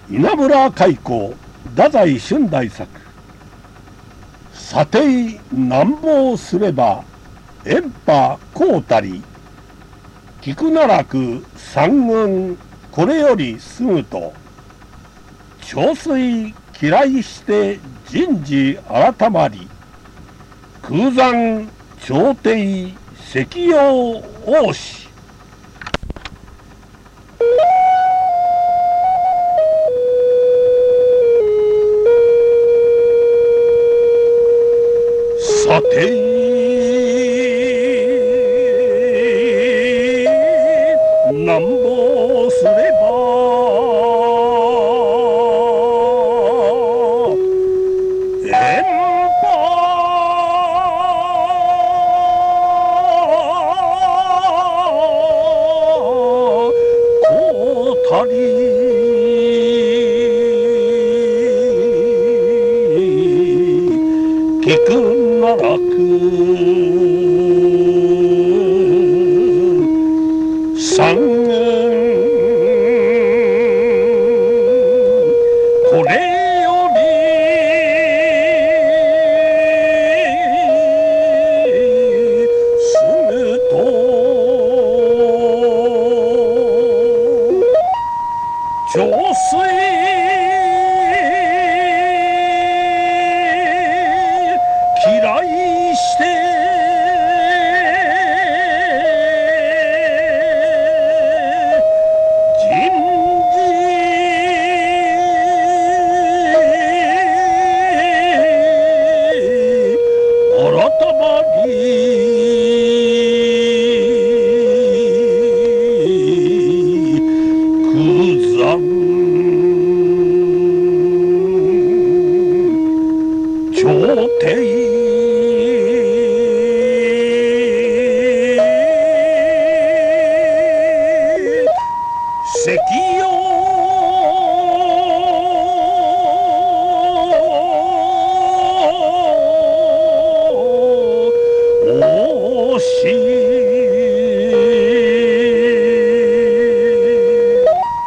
稲村海溝太宰春大作。査定難謀すれば遠波こうたり、菊奈落三軍これよりすぐと、長水嫌いして人事改まり、空山朝廷石陽王子。さてなんぼすれば遠波こうたり、菊奈落三軍これよりすぐと、長水嫌いして